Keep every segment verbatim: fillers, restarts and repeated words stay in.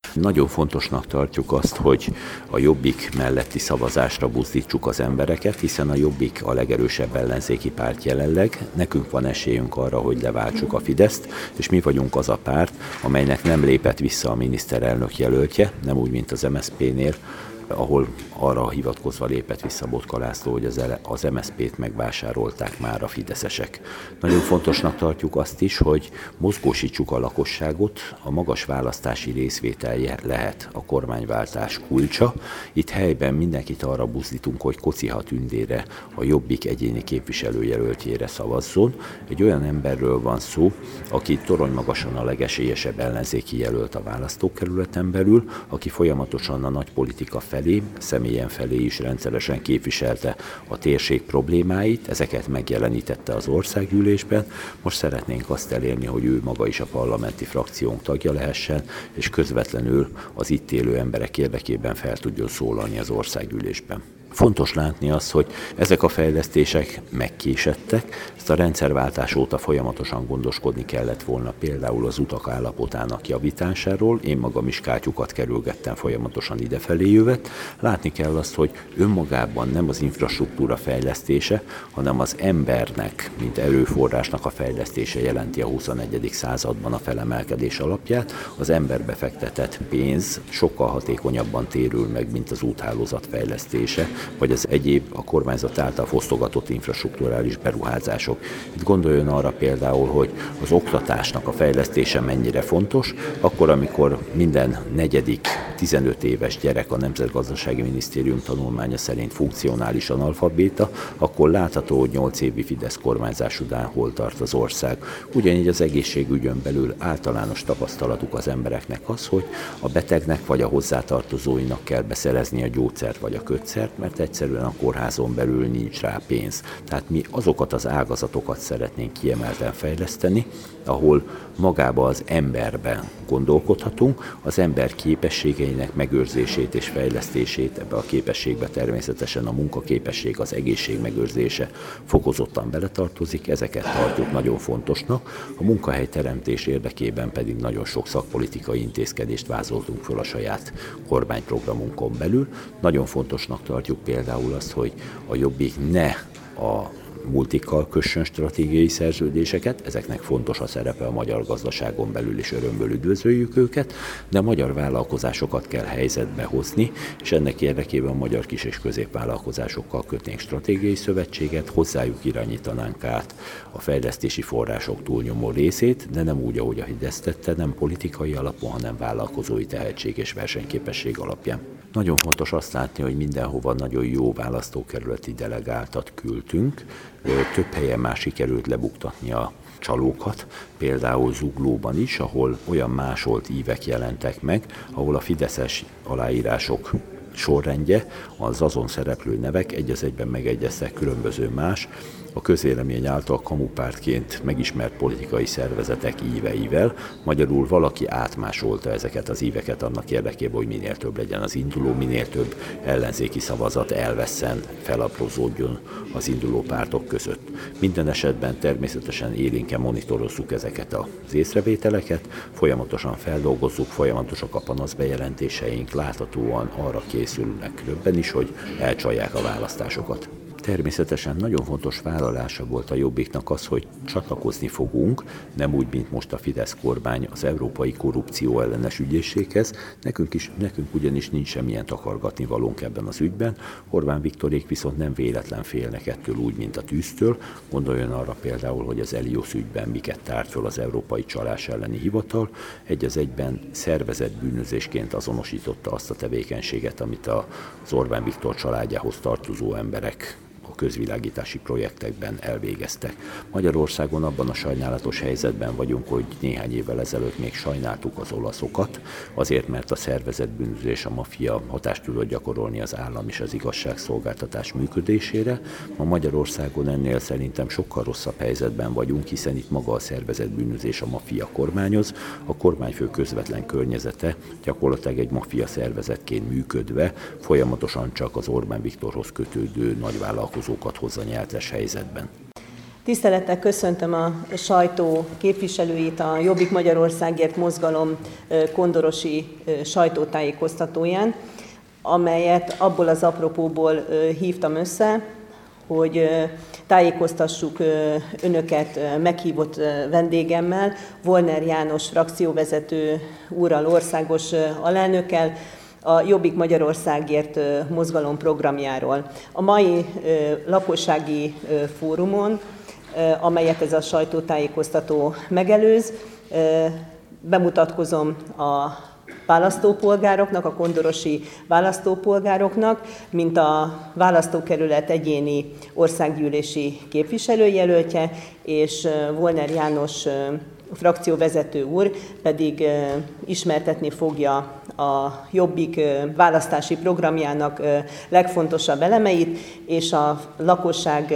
Nagyon fontosnak tartjuk azt, hogy a Jobbik melletti szavazásra buzdítsuk az embereket, hiszen a Jobbik a legerősebb ellenzéki párt jelenleg. Nekünk van esélyünk arra, hogy leváltsuk a Fideszt, és mi vagyunk az a párt, amelynek nem lépett vissza a miniszterelnök jelöltje, nem úgy, mint az em es zé pénél, ahol arra hivatkozva lépett vissza Botka László, hogy az, az em es zé pét megvásárolták már a fideszesek. Nagyon fontosnak tartjuk azt is, hogy mozgósítsuk a lakosságot, a magas választási részvételje lehet a kormányváltás kulcsa. Itt helyben mindenkit arra buzdítunk, hogy Kociha Tündére, a Jobbik egyéni képviselőjelöltjére szavazzon. Egy olyan emberről van szó, aki toronymagasan a legesélyesebb ellenzéki jelölt a választókerületen belül, aki folyamatosan a nagy politika felé, személyen felé is rendszeresen képviselte a térség problémáit, ezeket megjelenítette az országgyűlésben. Most szeretnénk azt elérni, hogy ő maga is a parlamenti frakciónk tagja lehessen, és közvetlenül az itt élő emberek érdekében fel tudjon szólalni az országgyűlésben. Fontos látni azt, hogy ezek a fejlesztések megkésettek, ezt a rendszerváltás óta folyamatosan gondoskodni kellett volna például az utak állapotának javításáról, én magam is kátyukat kerülgettem folyamatosan idefelé jövet. Látni kell azt, hogy önmagában nem az infrastruktúra fejlesztése, hanem az embernek, mint erőforrásnak a fejlesztése jelenti a huszonegyedik században a felemelkedés alapját. Az emberbe fektetett pénz sokkal hatékonyabban térül meg, mint az úthálózat fejlesztése, vagy az egyéb a kormányzat által fosztogatott infrastrukturális beruházások. Itt gondoljon arra például, hogy az oktatásnak a fejlesztése mennyire fontos, akkor, amikor minden negyedik tizenöt éves gyerek a Nemzetgazdasági Minisztérium tanulmánya szerint funkcionális analfabéta, akkor látható, hogy nyolc évi Fidesz kormányzás után hol tart az ország. Ugyanígy az egészségügyön belül általános tapasztalatuk az embereknek az, hogy a betegnek vagy a hozzátartozóinak kell beszerezni a gyógyszert vagy a kötszert, mert egyszerűen a kórházon belül nincs rá pénz. Tehát mi azokat az ágazatokat szeretnénk kiemelten fejleszteni, ahol magába az emberben gondolkodhatunk, az ember képességeinek megőrzését és fejlesztését, ebbe a képességbe természetesen a munkaképesség, az egészség megőrzése fokozottan beletartozik, ezeket tartjuk nagyon fontosnak. A munkahelyteremtés érdekében pedig nagyon sok szakpolitikai intézkedést vázoltunk föl a saját kormányprogramunkon belül. Nagyon fontosnak tartjuk például azt, hogy a Jobbik ne a multikkal kössön stratégiai szerződéseket, ezeknek fontos a szerepe a magyar gazdaságon belül, és örömből üdvözöljük őket, de a magyar vállalkozásokat kell helyzetbe hozni, és ennek érdekében a magyar kis- és középvállalkozásokkal kötnénk stratégiai szövetséget, hozzájuk irányítanánk át a fejlesztési források túlnyomó részét, de nem úgy, ahogy a Fidesz tette, nem politikai alapon, hanem vállalkozói tehetség és versenyképesség alapján. Nagyon fontos azt látni, hogy mindenhova nagyon jó választókerületi delegáltat küldtünk. Több helyen már sikerült lebuktatni a csalókat, például Zuglóban is, ahol olyan másolt ívek jelentek meg, ahol a fideszes aláírások sorrendje, az azon szereplő nevek egy az egyben megegyeztek különböző más, a közvélemény által kamupártként megismert politikai szervezetek íveivel, magyarul valaki átmásolta ezeket az íveket annak érdekében, hogy minél több legyen az induló, minél több ellenzéki szavazat elvesszen, felaprózódjon az induló pártok között. Minden esetben természetesen élénken monitorozzuk ezeket az észrevételeket, folyamatosan feldolgozzuk, folyamatosak a panaszbejelentéseink, láthatóan arra készülnek többen is, hogy elcsalják a választásokat. Természetesen nagyon fontos vállalása volt a Jobbiknak az, hogy csatlakozni fogunk, nem úgy, mint most a Fidesz kormány az Európai Korrupció Ellenes Ügyészséghez. Nekünk, is, nekünk ugyanis nincs semmilyen takargatni valónk ebben az ügyben. Orbán Viktorék viszont nem véletlen félnek ettől úgy, mint a tűztől. Gondoljon arra például, hogy az Elios ügyben miket tárt föl az Európai Csalás elleni hivatal. Egy az egyben szervezett bűnözésként azonosította azt a tevékenységet, amit az Orbán Viktor családjához tartozó emberek a közvilágítási projektekben elvégeztek. Magyarországon abban a sajnálatos helyzetben vagyunk, hogy néhány évvel ezelőtt még sajnáltuk az olaszokat, azért, mert a szervezett bűnözés, a maffia hatást tudott gyakorolni az állam és az igazságszolgáltatás működésére. Ma Magyarországon ennél szerintem sokkal rosszabb helyzetben vagyunk, hiszen itt maga a szervezett bűnözés, a maffia kormányoz, a kormányfő közvetlen környezete gyakorlatilag egy maffia szervezetként működve folyamatosan csak az Orbán Viktorhoz kötődő nagyvállalkozókat hozza nyertes helyzetben. Tisztelettel köszöntöm a sajtó képviselőit a Jobbik Magyarországért mozgalom kondorosi sajtótájékoztatóján, amelyet abból az apropóból hívtam össze, hogy tájékoztassuk önöket meghívott vendégemmel, Volner János frakcióvezető úrral, országos alelnökkel, a Jobbik Magyarországért mozgalom programjáról. A mai lakossági fórumon, amelyet ez a sajtótájékoztató megelőz, bemutatkozom a választópolgároknak, a kondorosi választópolgároknak, mint a választókerület egyéni országgyűlési képviselőjelöltje, és Volner János frakcióvezető úr pedig ismertetni fogja a Jobbik választási programjának legfontosabb elemeit, és a lakosság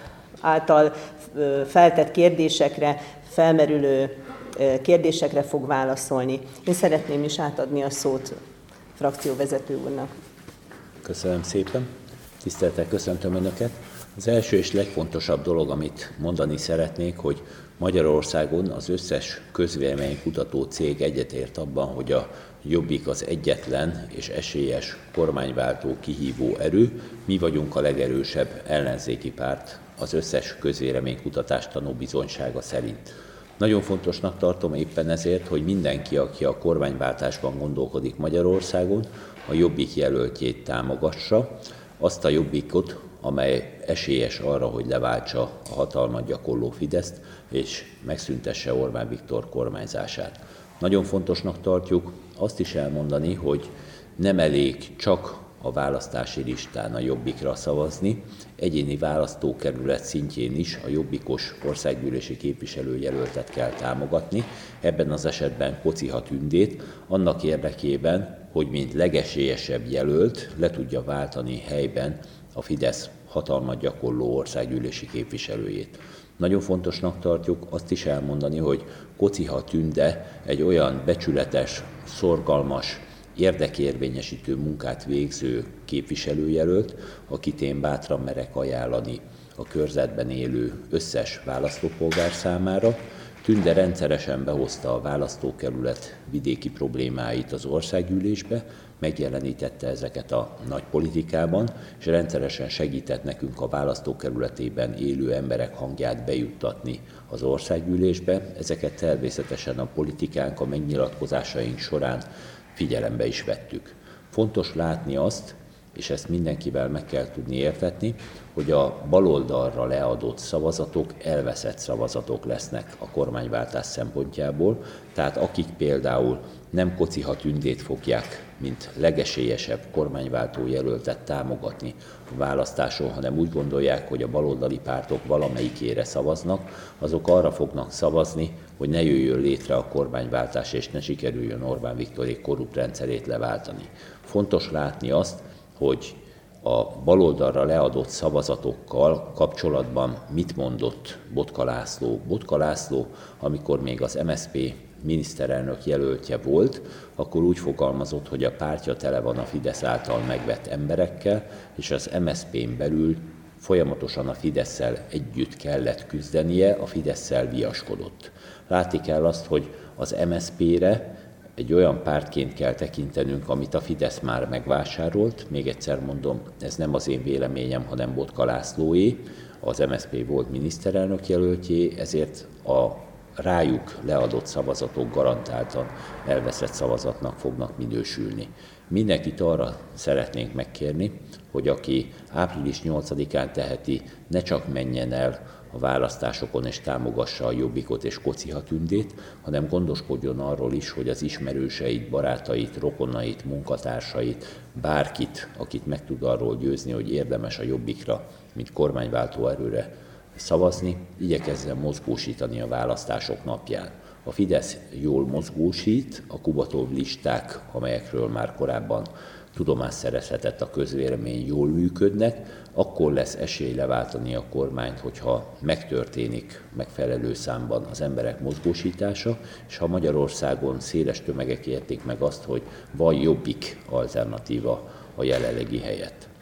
által feltett kérdésekre, felmerülő kérdésekre fog válaszolni. Én szeretném is átadni a szót frakcióvezető úrnak. Köszönöm szépen. Tisztelettel köszöntöm Önöket. Az első és legfontosabb dolog, amit mondani szeretnék, hogy Magyarországon az összes közvéleménykutató cég egyetért abban, hogy a Jobbik az egyetlen és esélyes kormányváltó kihívó erő. Mi vagyunk a legerősebb ellenzéki párt az összes közvéleménykutatás tanúbizonysága szerint. Nagyon fontosnak tartom éppen ezért, hogy mindenki, aki a kormányváltásban gondolkodik Magyarországon, a Jobbik jelöltjét támogassa, azt a Jobbikot, amely esélyes arra, hogy leváltsa a hatalmat gyakorló Fideszt, és megszüntesse Orbán Viktor kormányzását. Nagyon fontosnak tartjuk azt is elmondani, hogy nem elég csak a választási listán a Jobbikra szavazni, egyéni választókerület szintjén is a jobbikos országgyűlési képviselőjelöltet kell támogatni, ebben az esetben Kocyiha Tündét, annak érdekében, hogy mint legesélyesebb jelölt le tudja váltani helyben a Fidesz hatalmat gyakorló országgyűlési képviselőjét. Nagyon fontosnak tartjuk azt is elmondani, hogy Kocyiha Tünde egy olyan becsületes, szorgalmas, érdekérvényesítő munkát végző képviselőjelölt, akit én bátran merek ajánlani a körzetben élő összes választópolgár számára. Tünde rendszeresen behozta a választókerület vidéki problémáit az országgyűlésbe, megjelenítette ezeket a nagy politikában, és rendszeresen segített nekünk a választókerületében élő emberek hangját bejuttatni az országgyűlésbe. Ezeket természetesen a politikánk, a megnyilatkozásaink során figyelembe is vettük. Fontos látni azt, és ezt mindenkivel meg kell tudni értetni, hogy a baloldalra leadott szavazatok elveszett szavazatok lesznek a kormányváltás szempontjából, tehát akik például nem Kocyiha Tündét fogják, mint legesélyesebb kormányváltó jelöltet támogatni a választáson, hanem úgy gondolják, hogy a baloldali pártok valamelyikére szavaznak, azok arra fognak szavazni, hogy ne jöjjön létre a kormányváltás, és ne sikerüljön Orbán Viktorék korrupt rendszerét leváltani. Fontos látni azt, hogy a baloldalra leadott szavazatokkal kapcsolatban mit mondott Botka László. Botka László, amikor még az em es zé pé miniszterelnök jelöltje volt, akkor úgy fogalmazott, hogy a pártja tele van a Fidesz által megvett emberekkel, és az em es zé pén belül folyamatosan a Fidesszel együtt kellett küzdenie, a Fidesszel viaskodott. Látni kell azt, hogy az em es zé pére egy olyan pártként kell tekintenünk, amit a Fidesz már megvásárolt. Még egyszer mondom, ez nem az én véleményem, hanem Botka Lászlóé, az em es zé pé volt miniszterelnök jelöltjé, ezért a rájuk leadott szavazatok garantáltan elveszett szavazatnak fognak minősülni. Mindenkit arra szeretnénk megkérni, hogy aki április nyolcadikán teheti, ne csak menjen el a választásokon és támogassa a Jobbikot és Kocyiha Tündét, hanem gondoskodjon arról is, hogy az ismerőseit, barátait, rokonait, munkatársait, bárkit, akit meg tud arról győzni, hogy érdemes a Jobbikra, mint kormányváltó erőre szavazni, igyekezzen mozgósítani a választások napján. A Fidesz jól mozgósít, a Kubatov listák, amelyekről már korábban tudomást szerezhetett a közvélemény, jól működnek, akkor lesz esély leváltani a kormányt, hogyha megtörténik megfelelő számban az emberek mozgósítása, és ha Magyarországon széles tömegek értik meg azt, hogy van Jobbik alternatíva a jelenlegi helyett.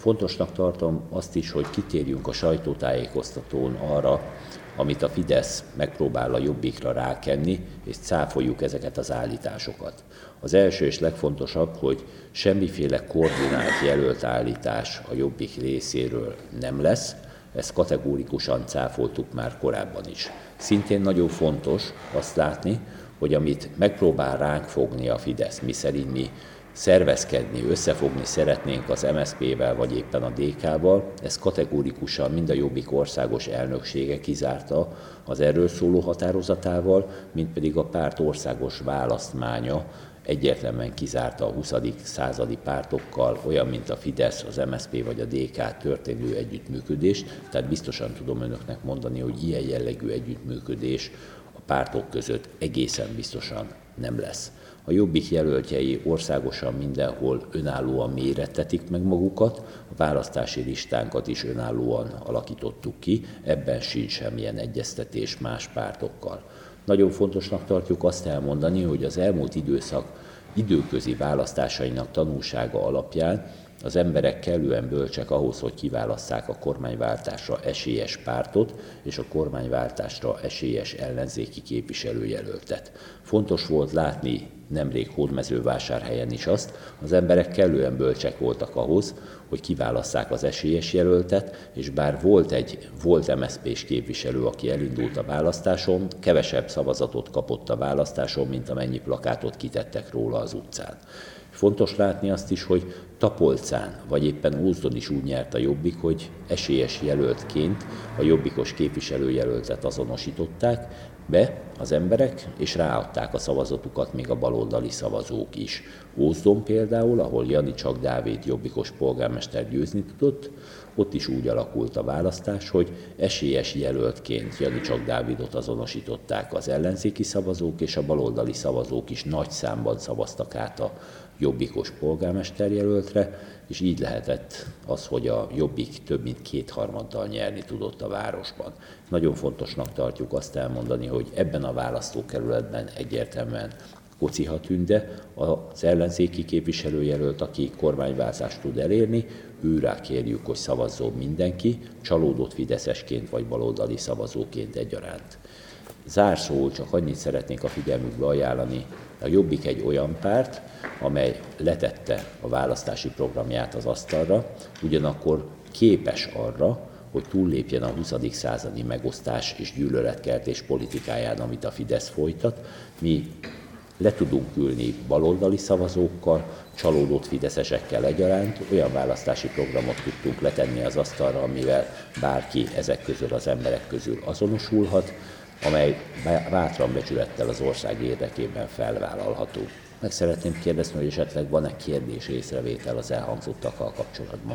Fontosnak tartom azt is, hogy kitérjünk a sajtótájékoztatón arra, amit a Fidesz megpróbál a Jobbikra rákenni, és cáfoljuk ezeket az állításokat. Az első és legfontosabb, hogy semmiféle koordinált jelölt állítás a Jobbik részéről nem lesz, ezt kategórikusan cáfoltuk már korábban is. Szintén nagyon fontos azt látni, hogy amit megpróbál ránk fogni a Fidesz, miszerint mi szervezkedni, összefogni szeretnénk az em es zé pé-vel vagy éppen a dé ká-val, ez kategórikusan mind a Jobbik országos elnöksége kizárta az erről szóló határozatával, mint pedig a párt országos választmánya egyértelműen kizárta a huszadik századi pártokkal, olyan, mint a Fidesz, az em es zé pé vagy a dé ká történő együttműködést, tehát biztosan tudom önöknek mondani, hogy ilyen jellegű együttműködés a pártok között egészen biztosan nem lesz. A Jobbik jelöltjei országosan mindenhol önállóan mérettetik meg magukat, a választási listánkat is önállóan alakítottuk ki, ebben sincs semmilyen egyeztetés más pártokkal. Nagyon fontosnak tartjuk azt elmondani, hogy az elmúlt időszak időközi választásainak tanulsága alapján az emberek kellően bölcsek ahhoz, hogy kiválasszák a kormányváltásra esélyes pártot és a kormányváltásra esélyes ellenzéki képviselőjelöltet. Fontos volt látni nemrég Hódmezővásárhelyen is azt, az emberek kellően bölcsek voltak ahhoz, hogy kiválasszák az esélyes jelöltet, és bár volt egy volt em es zé pés képviselő, aki elindult a választáson, kevesebb szavazatot kapott a választáson, mint amennyi plakátot kitettek róla az utcán. Fontos látni azt is, hogy Tapolcán, vagy éppen Ózdon is úgy nyert a Jobbik, hogy esélyes jelöltként a jobbikos képviselőjelöltet azonosították be az emberek, és ráadták a szavazatukat még a baloldali szavazók is. Ózdon például, ahol Janicsak Dávid jobbikos polgármester győzni tudott, ott is úgy alakult a választás, hogy esélyes jelöltként Janicsak Dávidot azonosították az ellenzéki szavazók, és a baloldali szavazók is nagy számban szavaztak át a jobbikos polgármesterjelöltre, és így lehetett az, hogy a Jobbik több mint kétharmaddal nyerni tudott a városban. Nagyon fontosnak tartjuk azt elmondani, hogy ebben a választókerületben egyértelműen Kociha Tünde, az ellenzéki képviselőjelölt, aki kormányváltást tud elérni, őrá kérjük, hogy szavazzon mindenki, csalódott fideszesként vagy baloldali szavazóként egyaránt. Zárszóul csak annyit szeretnék a figyelmükbe ajánlani, a Jobbik egy olyan párt, amely letette a választási programját az asztalra, ugyanakkor képes arra, hogy túllépjen a huszadik századi megosztás és gyűlöletkeltés politikáján, amit a Fidesz folytat. Mi le tudunk ülni baloldali szavazókkal, csalódott fideszesekkel egyaránt, olyan választási programot tudtunk letenni az asztalra, amivel bárki ezek közül az emberek közül azonosulhat, amely bátran becsülettel az ország érdekében felvállalható. Meg szeretném kérdezni, hogy esetleg van-e kérdés, észrevétel az elhangzottakkal kapcsolatban.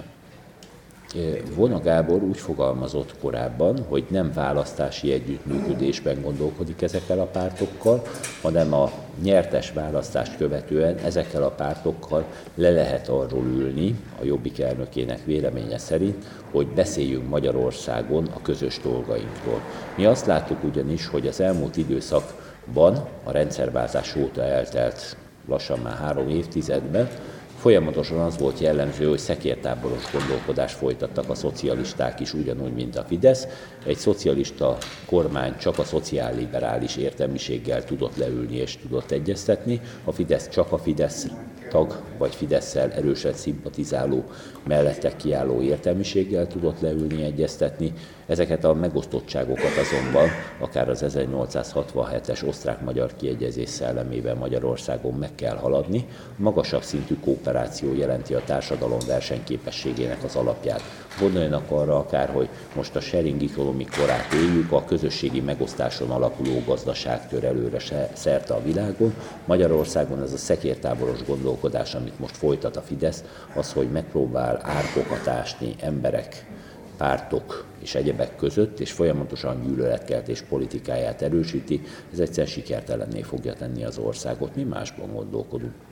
Vona Gábor úgy fogalmazott korábban, hogy nem választási együttműködésben gondolkodik ezekkel a pártokkal, hanem a nyertes választást követően ezekkel a pártokkal le lehet arról ülni, a Jobbik elnökének véleménye szerint, hogy beszéljünk Magyarországon a közös dolgainkról. Mi azt láttuk ugyanis, hogy az elmúlt időszakban, a rendszerváltás óta eltelt lassan már három évtizedben, folyamatosan az volt jellemző, hogy szekértáboros gondolkodást folytattak a szocialisták is, ugyanúgy, mint a Fidesz. Egy szocialista kormány csak a szociálliberális értelmiséggel tudott leülni és tudott egyeztetni, a Fidesz csak a Fidesz tag vagy Fidesszel erősen szimpatizáló, mellette kiálló értelmiséggel tudott leülni, egyeztetni. Ezeket a megosztottságokat azonban akár az ezernyolcszázhatvanhetes osztrák-magyar kiegyezés szellemében Magyarországon meg kell haladni. A magasabb szintű kooperáció jelenti a társadalom versenyképességének az alapját. Gondoljanak arra akár, hogy most a sharing economy korát éljük, a közösségi megosztáson alapuló gazdaság tör előre szerte a világon. Magyarországon ez a szekértáboros gondolkodás, amit most folytat a Fidesz, az, hogy megpróbál árkokat ásni emberek, pártok és egyebek között, és folyamatosan gyűlöletkeltés politikáját erősíti, ez egyszer sikertelenné fogja tenni az országot. Mi másban gondolkodunk.